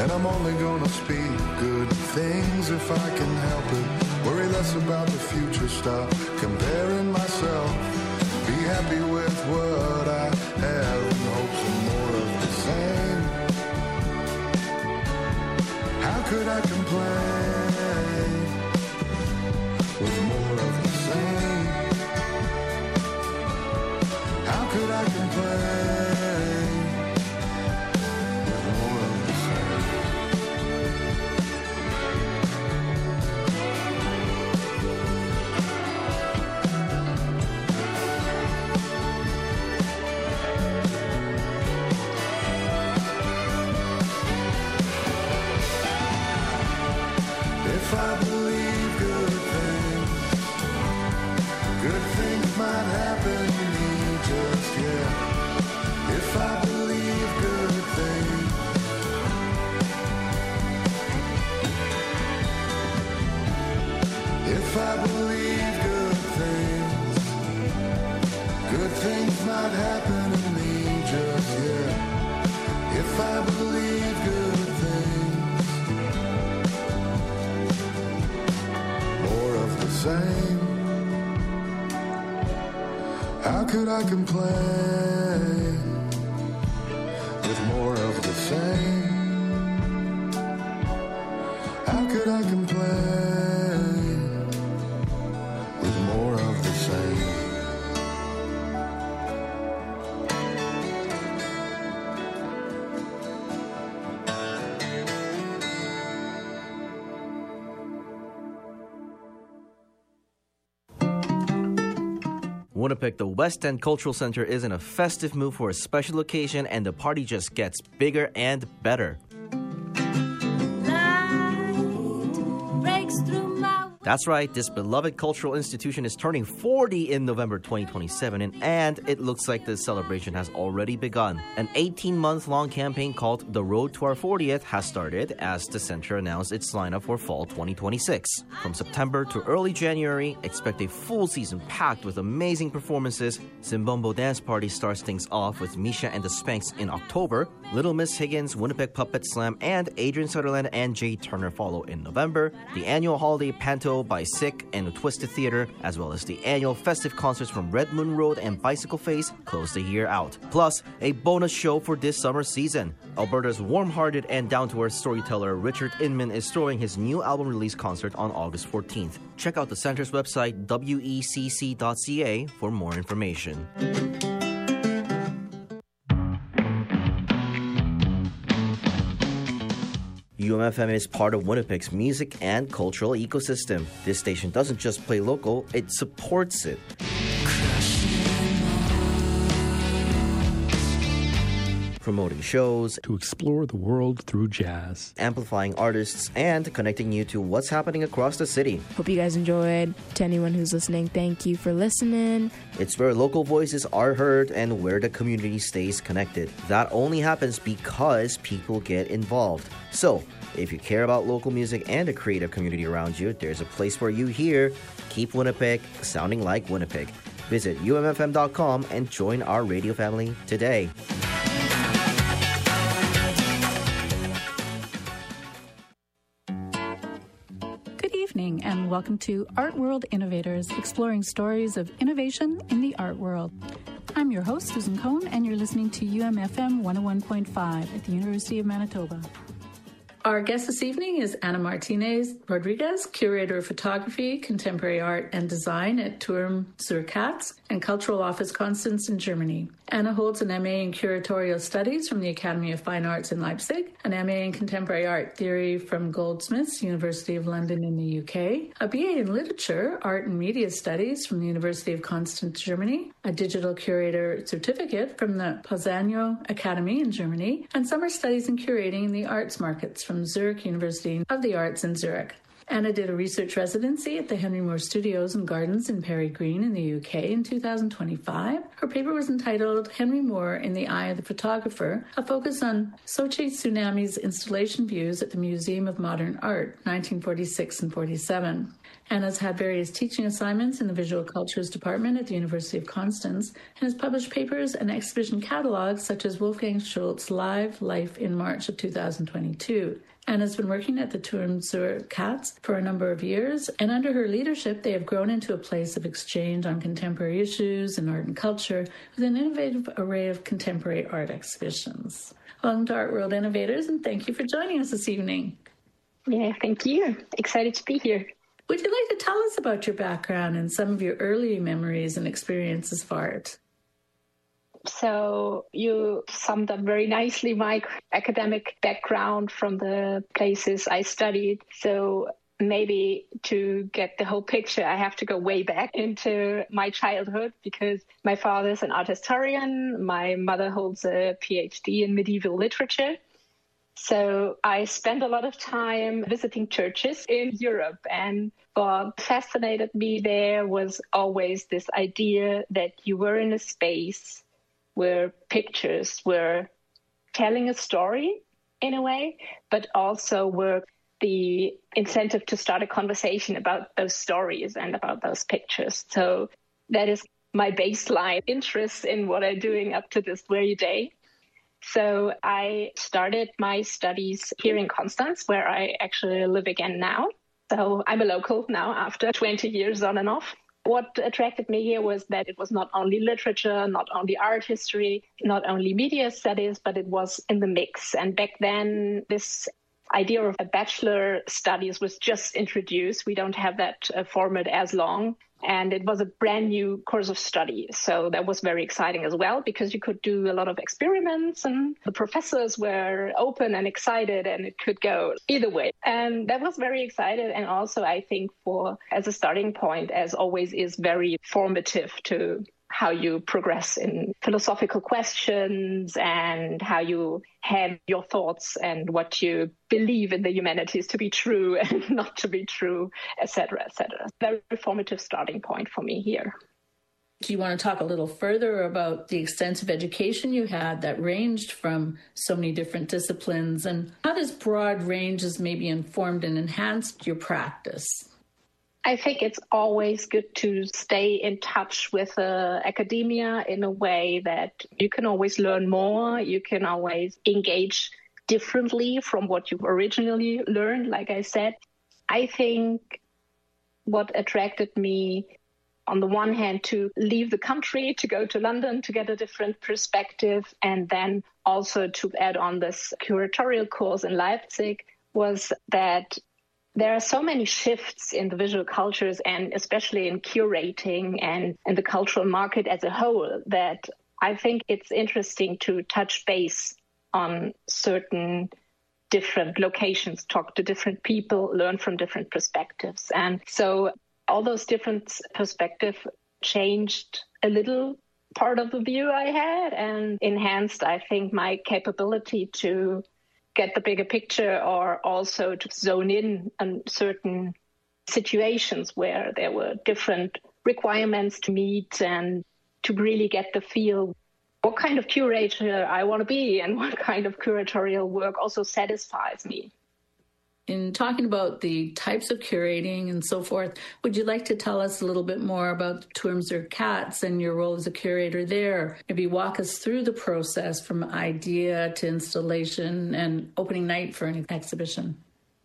And I'm only gonna speak good things if I can help it. Worry less about the future, stop comparing myself. Be happy with what I have and hope for more of the same. How could I complain with more of the same? How could I complain with more of the same? If I believe good things might happen to me just yet. If I believe good things, if I believe good things might happen to me just yet. If I believe good things, more of the same. How could I complain with more of the same? How could I complain with more of the same? Winnipeg, the West End Cultural Center is in a festive mood for a special occasion, and the party just gets bigger and better. That's right, this beloved cultural institution is turning 40 in November 2027, and it looks like the celebration has already begun. An 18-month-long campaign called The Road to Our 40th has started as the center announced its lineup for fall 2026. From September to early January, expect a full season packed with amazing performances. Zimbombo Dance Party starts things off with Misha and the Spanks in October. Little Miss Higgins, Winnipeg Puppet Slam, and Adrian Sutherland and Jay Turner follow in November. The annual holiday Panto by Sick and the Twisted Theater, as well as the annual festive concerts from Red Moon Road and Bicycle Face, close the year out. Plus, a bonus show for this summer season. Alberta's warm-hearted and down-to-earth storyteller Richard Inman is throwing his new album release concert on August 14th. Check out the center's website, wecc.ca, for more information. UMFM is part of Winnipeg's music and cultural ecosystem. This station doesn't just play local, it supports it. Promoting shows, to explore the world through jazz, amplifying artists, and connecting you to what's happening across the city. Hope you guys enjoyed. To anyone who's listening, thank you for listening. It's where local voices are heard and where the community stays connected. That only happens because people get involved. So, if you care about local music and the creative community around you, there's a place for you here. Keep Winnipeg sounding like Winnipeg. Visit umfm.com and join our radio family today. And welcome to Art World Innovators, exploring stories of innovation in the art world. I'm your host, Susan Cohn, and you're listening to UMFM 101.5 at the University of Manitoba. Our guest this evening is Ana Martinez Rodriguez, Curator of Photography, Contemporary Art and Design at Turm zur Katz and Cultural Office Konstanz in Germany. Ana holds an MA in Curatorial Studies from the Academy of Fine Arts in Leipzig, an MA in Contemporary Art Theory from Goldsmiths, University of London in the UK, a BA in Literature, Art and Media Studies from the University of Konstanz, Germany, a Digital Curator Certificate from the Pozzanno Academy in Germany, and Summer Studies in Curating in the Arts Markets from Zurich University of the Arts in Zurich. Ana did a research residency at the Henry Moore Studios and Gardens in Perry Green in the UK in 2025. Her paper was entitled Henry Moore in the Eye of the Photographer, a focus on Sochi Tsunami's installation views at the Museum of Modern Art, 1946 and 47. Anna's had various teaching assignments in the Visual Cultures Department at the University of Constance and has published papers and exhibition catalogs such as Wolfgang Schultz' Live Life in March of 2022. Anna's been working at the Turm zur Katz for a number of years, and under her leadership, they have grown into a place of exchange on contemporary issues in art and culture with an innovative array of contemporary art exhibitions. Welcome to Art World Innovators, and thank you for joining us this evening. Yeah, thank you. Excited to be here. Would you like to tell us about your background and some of your early memories and experiences of art? So you summed up very nicely my academic background from the places I studied. So maybe to get the whole picture, I have to go way back into my childhood because my father's an art historian. My mother holds a PhD in medieval literature. So I spent a lot of time visiting churches in Europe, and what fascinated me there was always this idea that you were in a space where pictures were telling a story in a way, but also were the incentive to start a conversation about those stories and about those pictures. So that is my baseline interest in what I'm doing up to this very day. So I started my studies here in Constance, where I actually live again now. So I'm a local now after 20 years on and off. What attracted me here was that it was not only literature, not only art history, not only media studies, but it was in the mix. And back then, this idea of a bachelor studies was just introduced. We don't have that format as long. And it was a brand new course of study. So that was very exciting as well, because you could do a lot of experiments and the professors were open and excited and it could go either way. And that was very exciting. And also, I think as a starting point, as always, is very formative to how you progress in philosophical questions and how you have your thoughts and what you believe in the humanities to be true and not to be true, etc., etc. Very formative starting point for me here. Do you want to talk a little further about the extensive education you had that ranged from so many different disciplines, and how this broad range has maybe informed and enhanced your practice? I think it's always good to stay in touch with academia in a way that you can always learn more. You can always engage differently from what you've originally learned, like I said. I think what attracted me, on the one hand, to leave the country, to go to London, to get a different perspective, and then also to add on this curatorial course in Leipzig, was that there are so many shifts in the visual cultures and especially in curating and in the cultural market as a whole that I think it's interesting to touch base on certain different locations, talk to different people, learn from different perspectives. And so all those different perspectives changed a little part of the view I had and enhanced, I think, my capability to get the bigger picture, or also to zone in on certain situations where there were different requirements to meet and to really get the feel what kind of curator I want to be and what kind of curatorial work also satisfies me. In talking about the types of curating and so forth, would you like to tell us a little bit more about Turm zur Katz and your role as a curator there? Maybe walk us through the process from idea to installation and opening night for an exhibition.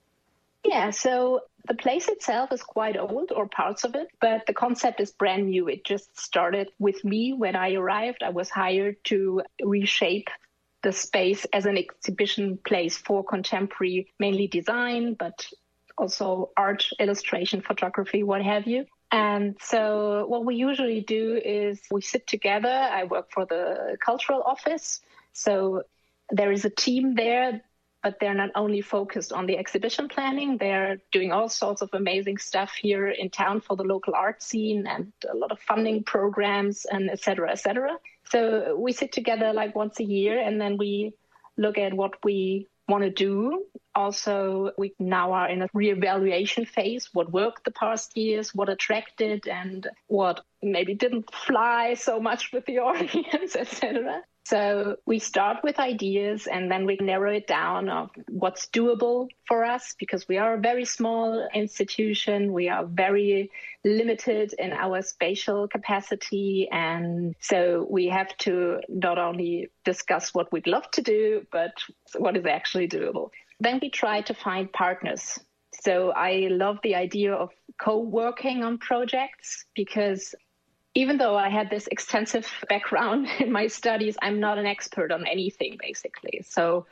Yeah, so the place itself is quite old, or parts of it, but the concept is brand new. It just started with me when I arrived. I was hired to reshape the space as an exhibition place for contemporary, mainly design, but also art, illustration, photography, what have you. And so what we usually do is we sit together. I work for the cultural office. So there is a team there, but they're not only focused on the exhibition planning, they're doing all sorts of amazing stuff here in town for the local art scene and a lot of funding programs and et cetera, et cetera. So we sit together like once a year and then we look at what we want to do. Also, we now are in a reevaluation phase, what worked the past years, what attracted and what maybe didn't fly so much with the audience, etc. So we start with ideas and then we narrow it down of what's doable for us, because we are a very small institution. We are very limited in our spatial capacity. And so we have to not only discuss what we'd love to do, but what is actually doable. Then we try to find partners. So I love the idea of co-working on projects, because even though I had this extensive background in my studies, I'm not an expert on anything, basically. So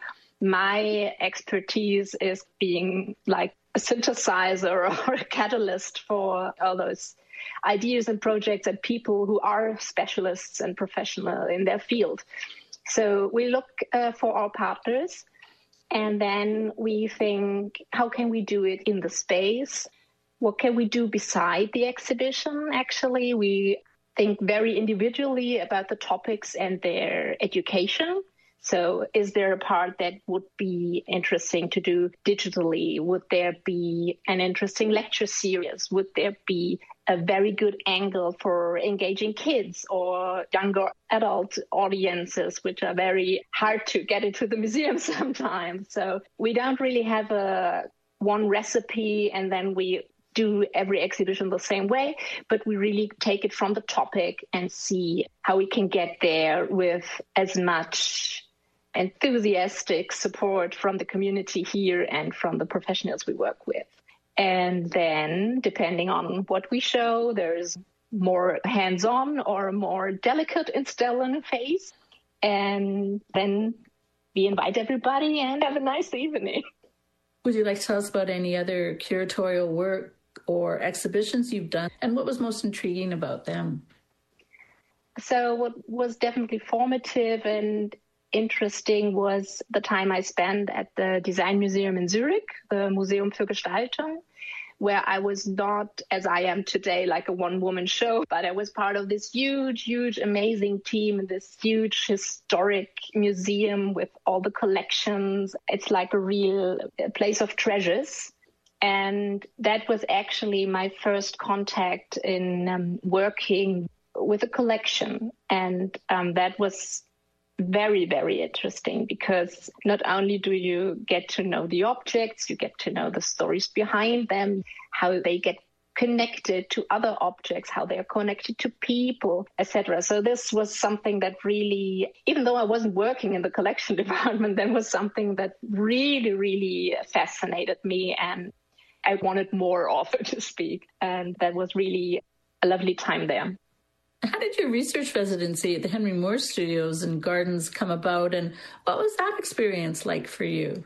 my expertise is being like a synthesizer or a catalyst for all those ideas and projects and people who are specialists and professional in their field. So we look for our partners, and then we think, how can we do it in the space? What can we do beside the exhibition? Actually, we think very individually about the topics and their education. So is there a part that would be interesting to do digitally? Would there be an interesting lecture series? Would there be a very good angle for engaging kids or younger adult audiences, which are very hard to get into the museum sometimes? So we don't really have one recipe and then we do every exhibition the same way, but we really take it from the topic and see how we can get there with as much enthusiastic support from the community here and from the professionals we work with. And then, depending on what we show, there's more hands-on or more delicate Installation phase. And then we invite everybody and have a nice evening. Would you like to tell us about any other curatorial work or exhibitions you've done, and what was most intriguing about them? So what was definitely formative and interesting was the time I spent at the Design Museum in Zurich, the Museum für Gestaltung, where I was not, as I am today, like a one-woman show, but I was part of this huge, amazing team, this huge historic museum with all the collections. It's like a real place of treasures. And that was actually my first contact in working with a collection. And that was very, very interesting, because not only do you get to know the objects, you get to know the stories behind them, how they get connected to other objects, how they are connected to people, etc. So this was something that really, even though I wasn't working in the collection department, that was something that really, really fascinated me, and I wanted more of it, to speak. And that was really a lovely time there. How did your research residency at the Henry Moore Studios and Gardens come about, and what was that experience like for you?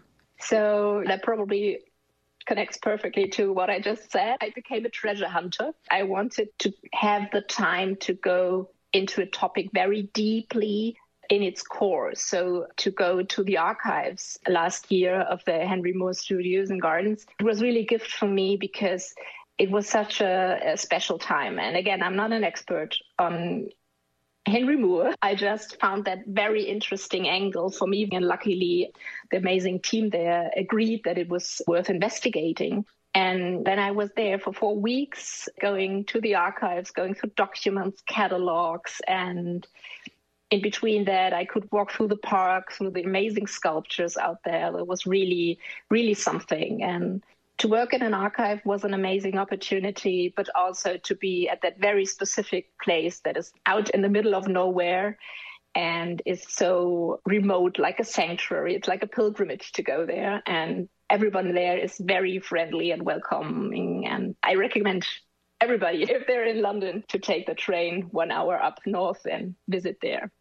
So that probably connects perfectly to what I just said. I became a treasure hunter. I wanted to have the time to go into a topic very deeply in its core. So to go to the archives last year of the Henry Moore Studios and Gardens, it was really a gift for me, because it was such a special time. And again, I'm not an expert on Henry Moore. I just found that very interesting angle for me. And luckily, the amazing team there agreed that it was worth investigating. And then I was there for 4 weeks, going to the archives, going through documents, catalogs, and in between that, I could walk through the park, through the amazing sculptures out there. It was really, really something. And to work in an archive was an amazing opportunity, but also to be at that very specific place that is out in the middle of nowhere and is so remote, like a sanctuary. It's like a pilgrimage to go there. And everyone there is very friendly and welcoming. And I recommend everybody, if they're in London, to take the train 1 hour up north and visit there.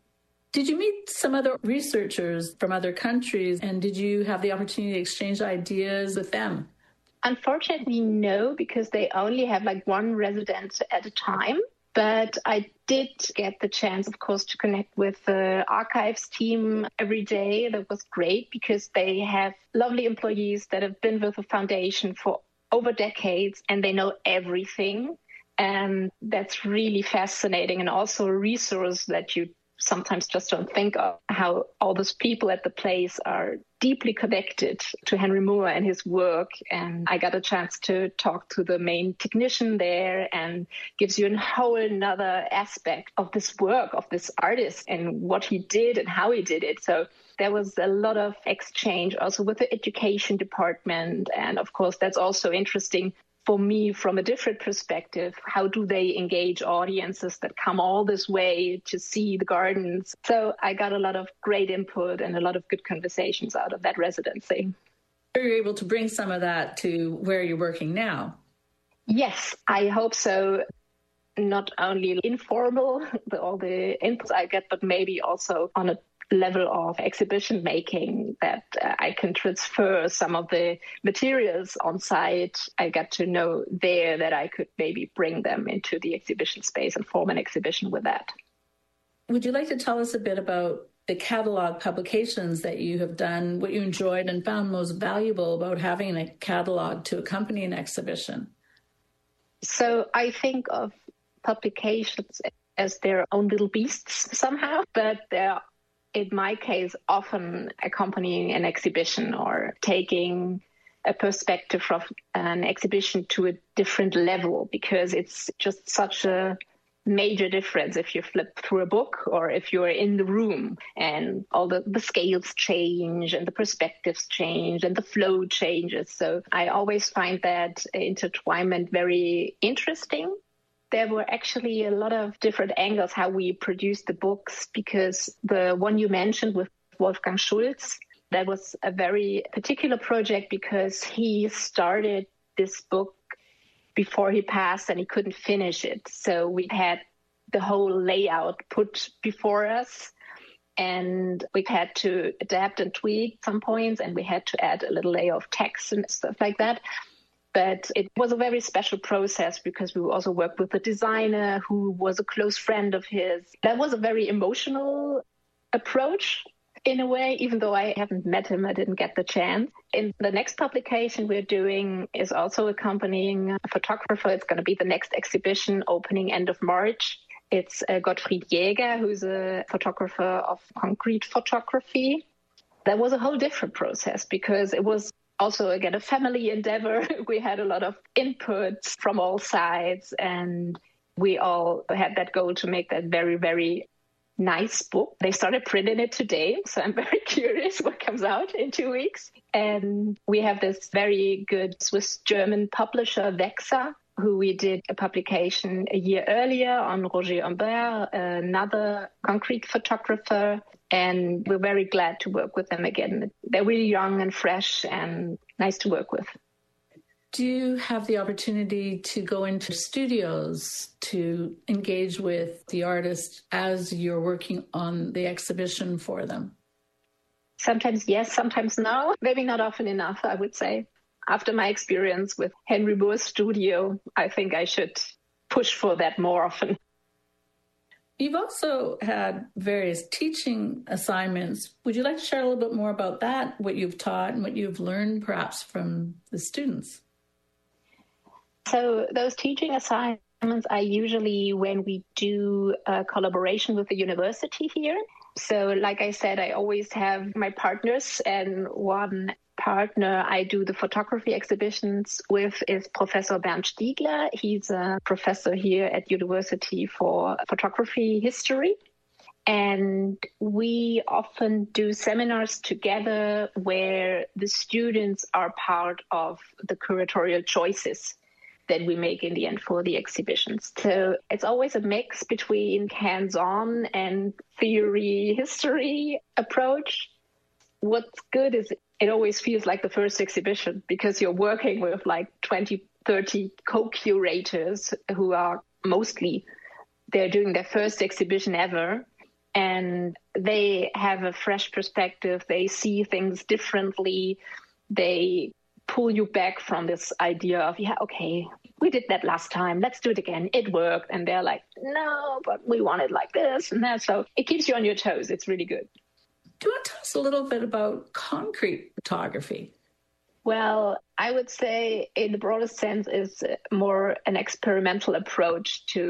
Did you meet some other researchers from other countries, and did you have the opportunity to exchange ideas with them? Unfortunately, no, because they only have like one resident at a time. But I did get the chance, of course, to connect with the archives team every day. That was great, because they have lovely employees that have been with the foundation for over decades, and they know everything. And that's really fascinating, and also a resource that you sometimes just don't think of how all those people at the place are deeply connected to Henry Moore and his work. And I got a chance to talk to the main technician there, and gives you a whole another aspect of this work, of this artist and what he did and how he did it. So there was a lot of exchange also with the education department. And of course, that's also interesting for me from a different perspective. How do they engage audiences that come all this way to see the gardens? So I got a lot of great input and a lot of good conversations out of that residency. Are you able to bring some of that to where you're working now? Yes, I hope so. Not only informal, all the inputs I get, but maybe also on a level of exhibition making, that I can transfer some of the materials on site I got to know there, that I could maybe bring them into the exhibition space and form an exhibition with that. Would you like to tell us a bit about the catalog publications that you have done, what you enjoyed and found most valuable about having a catalog to accompany an exhibition? So I think of publications as their own little beasts somehow, but they're, in my case, often accompanying an exhibition or taking a perspective of an exhibition to a different level, because it's just such a major difference if you flip through a book or if you're in the room, and all the scales change and the perspectives change and the flow changes. So I always find that intertwinement very interesting. There were actually a lot of different angles how we produced the books, because the one you mentioned with Wolfgang Schulz, that was a very particular project because he started this book before he passed and he couldn't finish it. So we had the whole layout put before us, and we had to adapt and tweak some points, and we had to add a little layer of text and stuff like that. But it was a very special process because we also worked with a designer who was a close friend of his. That was a very emotional approach in a way, even though I haven't met him, I didn't get the chance. In the next publication we're doing is also accompanying a photographer. It's going to be the next exhibition opening end of March. It's Gottfried Jäger, who's a photographer of concrete photography. That was a whole different process because it was also, again, a family endeavor. We had a lot of inputs from all sides, and we all had that goal to make that very, very nice book. They started printing it today, so I'm very curious what comes out in 2 weeks. And we have this very good Swiss-German publisher, Vexa, who we did a publication a year earlier on Roger Humbert, another concrete photographer. And we're very glad to work with them again. They're really young and fresh and nice to work with. Do you have the opportunity to go into studios to engage with the artist as you're working on the exhibition for them? Sometimes yes, sometimes no. Maybe not often enough, I would say. After my experience with Henry Moore's studio, I think I should push for that more often. You've also had various teaching assignments. Would you like to share a little bit more about that, what you've taught and what you've learned perhaps from the students? So those teaching assignments are usually when we do a collaboration with the university here. So like I said, I always have my partners, and one partner I do the photography exhibitions with is Professor Bernd Stiegler. He's a professor here at University for Photography History. And we often do seminars together where the students are part of the curatorial choices that we make in the end for the exhibitions. So it's always a mix between hands-on and theory history approach. What's good is it always feels like the first exhibition because you're working with like 20, 30 co-curators who are they're doing their first exhibition ever, and they have a fresh perspective. They see things differently. They pull you back from this idea of, yeah, okay, we did that last time. Let's do it again. It worked. And they're like, no, but we want it like this and that. So it keeps you on your toes. It's really good. Do you want to tell us a little bit about concrete photography? Well, I would say in the broadest sense is more an experimental approach to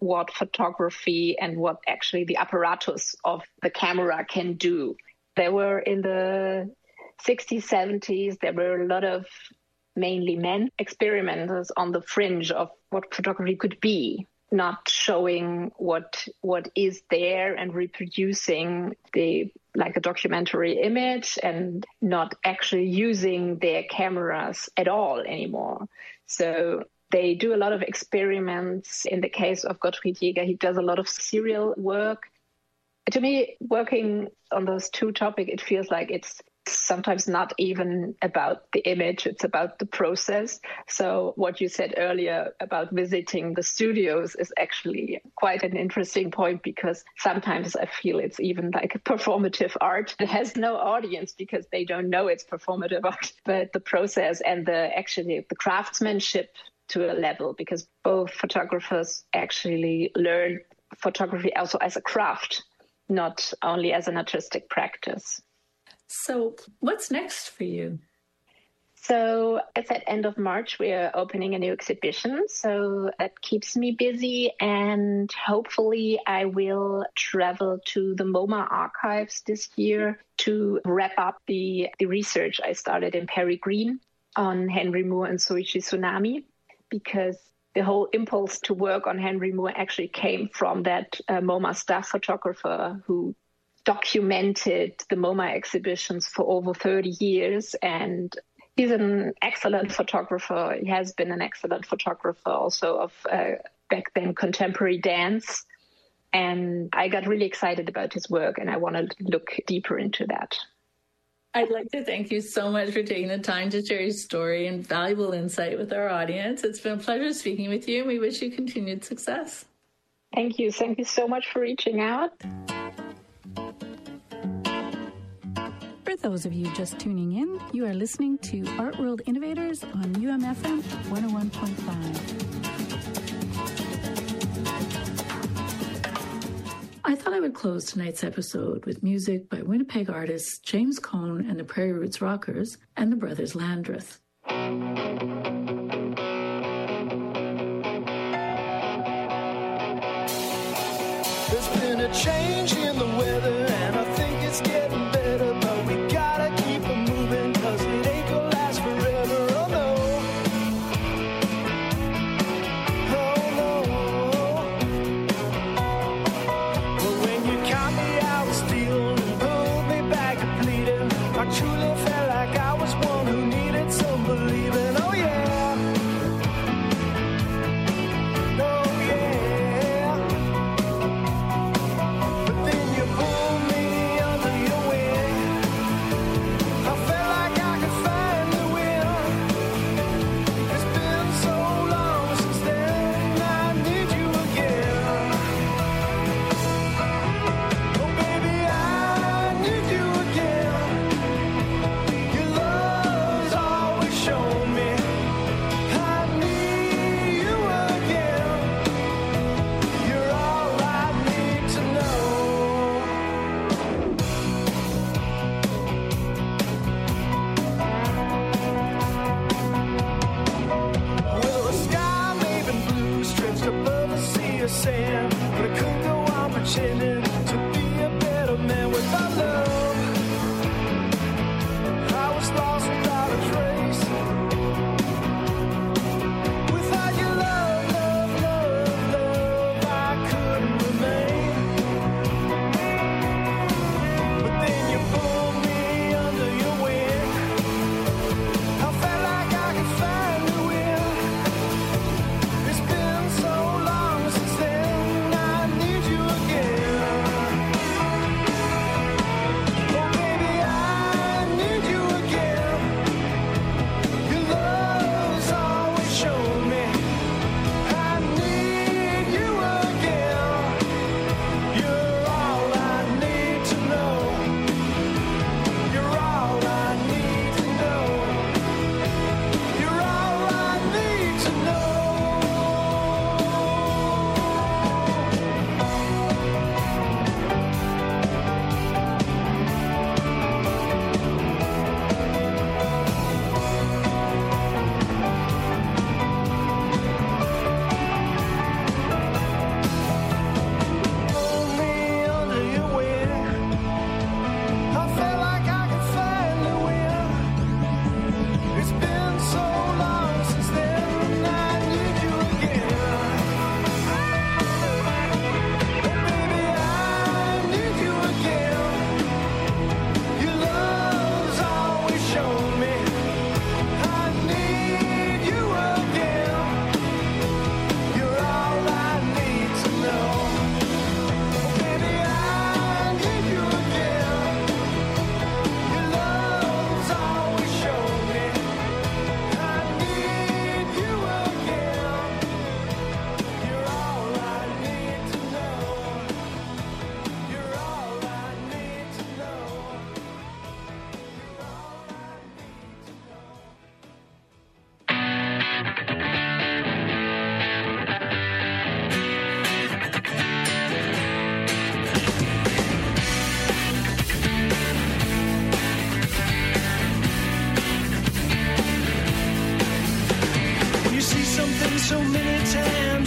what photography and what actually the apparatus of the camera can do. There were in the 60s, 70s, there were a lot of mainly men experimenters on the fringe of what photography could be, not showing what is there and reproducing like a documentary image, and not actually using their cameras at all anymore. So they do a lot of experiments. In the case of Gottfried Jäger, he does a lot of serial work. To me, working on those two topics, it feels like it's sometimes not even about the image, it's about the process. So what you said earlier about visiting the studios is actually quite an interesting point, because sometimes I feel it's even like a performative art. It has no audience because they don't know it's performative art, but the process and the craftsmanship to a level, because both photographers actually learn photography also as a craft, not only as an artistic practice. So what's next for you? So it's at end of March, we are opening a new exhibition. So that keeps me busy, and hopefully I will travel to the MoMA archives this year to wrap up the research I started in Peregrine on Henry Moore and Soichi Tsunami, because the whole impulse to work on Henry Moore actually came from that MoMA staff photographer who documented the MoMA exhibitions for over 30 years. And he's an excellent photographer. He has been an excellent photographer also of back then contemporary dance. And I got really excited about his work, and I want to look deeper into that. I'd like to thank you so much for taking the time to share your story and valuable insight with our audience. It's been a pleasure speaking with you, and we wish you continued success. Thank you. Thank you so much for reaching out. For those of you just tuning in, you are listening to Art World Innovators on UMFM 101.5. I thought I would close tonight's episode with music by Winnipeg artists James Cone and the Prairie Roots Rockers and the Brothers Landreth. There's been a change in the weather, and I think it's getting better, but we gotta keep it moving, cause it ain't gonna last forever, oh no. Oh no. But when you count me out of steel and pulled me back to bleeding, I truly felt like I was one who needed some believing, oh yeah. Oh yeah. But then you pulled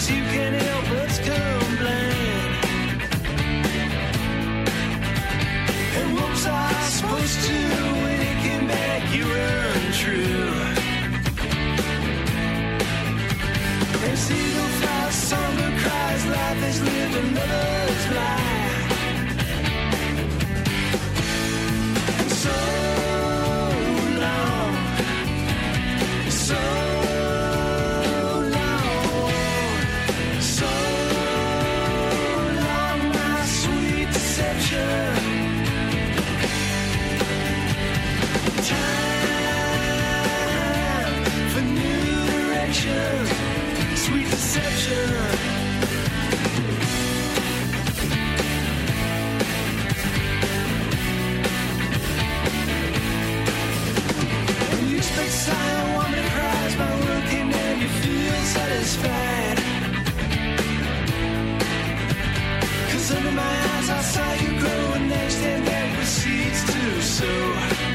things you can't help but complain. And what was I supposed to do when it came back? You were untrue. And seagull flies, songbird cries, life has lived another's lie. And so long, so long, my sweet deception. Time for new directions, sweet deception. When you expect silent woman cries, my word came down, you feel satisfied. 'Cause under my eyes I saw you grow, and now stand back with seeds to sow.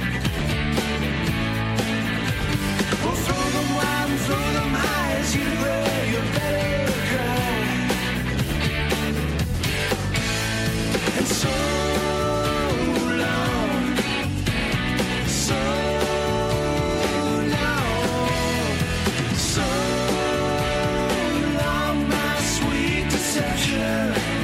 Well, throw them wide and throw them high as you grow, you better cry. And so long, so long, so long, my sweet deception.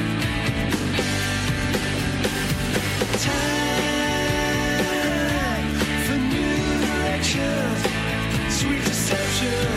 Time for new directions, sweet deception.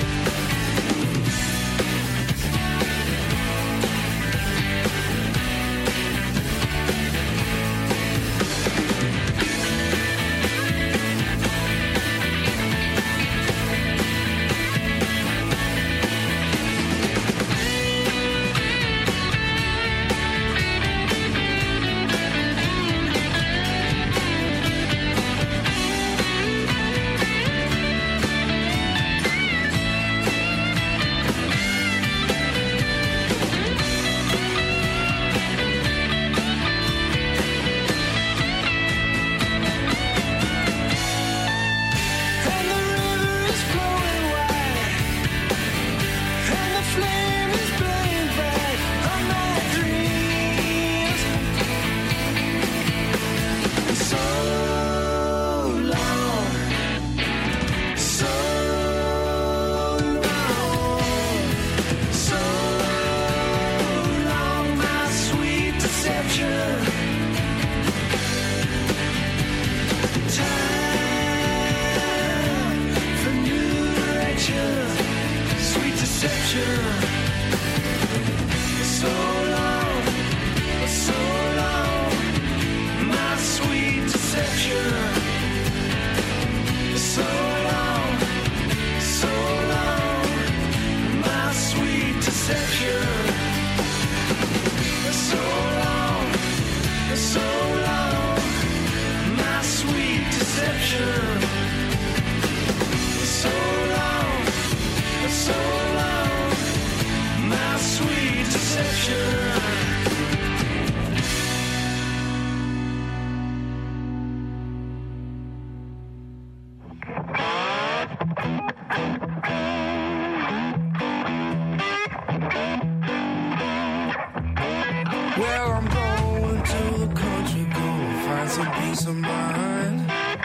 And the river is flowing wide, and the flame is burning bright on my dreams. So long, so long, so long, my sweet deception. Time for new directions, sweet deception. So long, my sweet deception. So long, my sweet deception. So long, my sweet deception. So long, my sweet deception. Well, I'm going to the country, gonna find some peace of mind.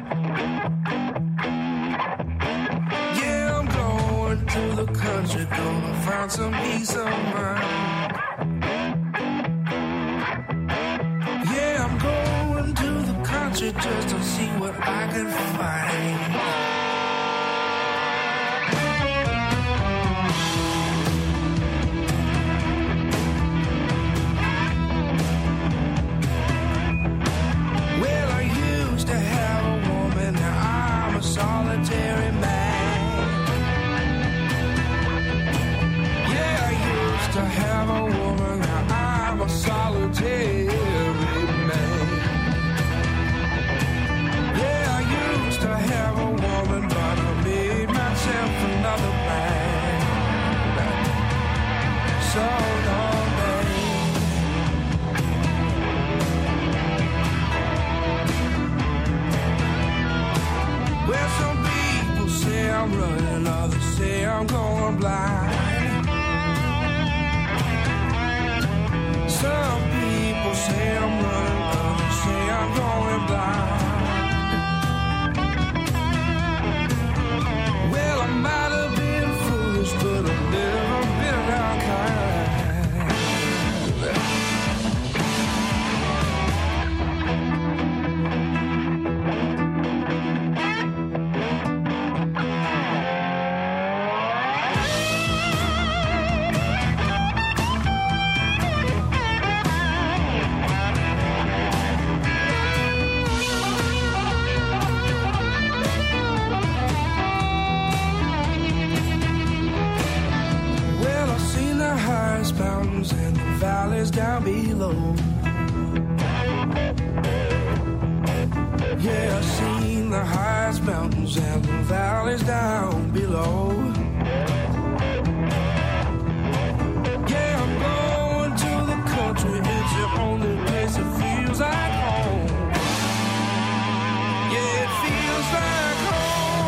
Yeah, I'm going to the country, gonna find some peace of mind. Yeah, I'm going to the country just to see what I can find. Well, I used to have a woman, now I'm a solitary man. Yeah, I used to have a woman, now I'm a solitary man. Yeah, I used to have a woman, but I made myself another man. So long, babe. Well, some people say I'm running, others say I'm going blind. mountains and the valleys down below. Yeah, I've seen the highest mountains and the valleys down below. Yeah, I'm going to the country. It's the only place that feels like home. Yeah, it feels like home.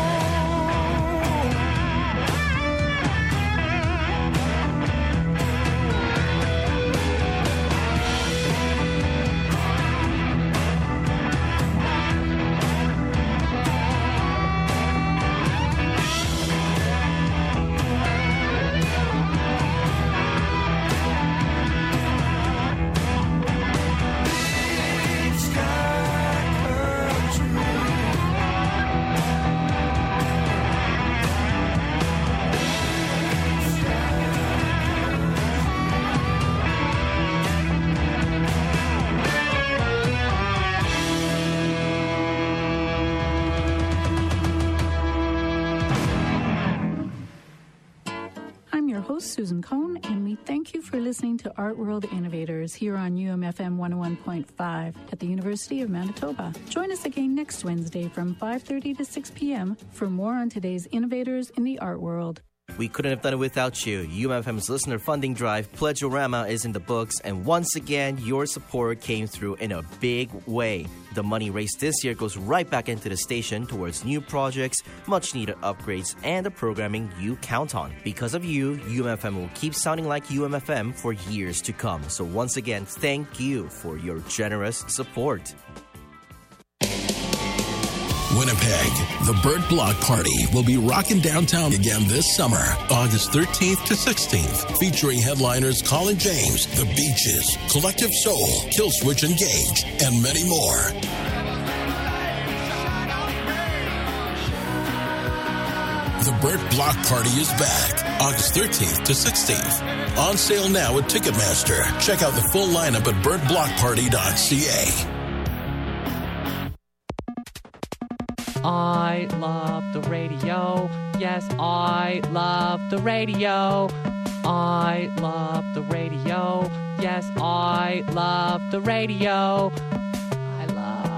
Susan Cohn, and we thank you for listening to Art World Innovators here on UMFM 101.5 at the University of Manitoba. Join us again next Wednesday from 5:30 to 6 p.m. for more on today's innovators in the art world. We couldn't have done it without you. UMFM's listener funding drive, Pledge-O-Rama, is in the books, and once again, your support came through in a big way. The money raised this year goes right back into the station towards new projects, much-needed upgrades, and the programming you count on. Because of you, UMFM will keep sounding like UMFM for years to come. So once again, thank you for your generous support. Winnipeg, the Burt Block Party will be rocking downtown again this summer, August 13th to 16th, featuring headliners Colin James, The Beaches, Collective Soul, Killswitch Engage, and many more. The Burt Block Party is back, August 13th to 16th. On sale now at Ticketmaster. Check out the full lineup at burtblockparty.ca. I love the radio. Yes, I love the radio. I love the radio. Yes, I love the radio.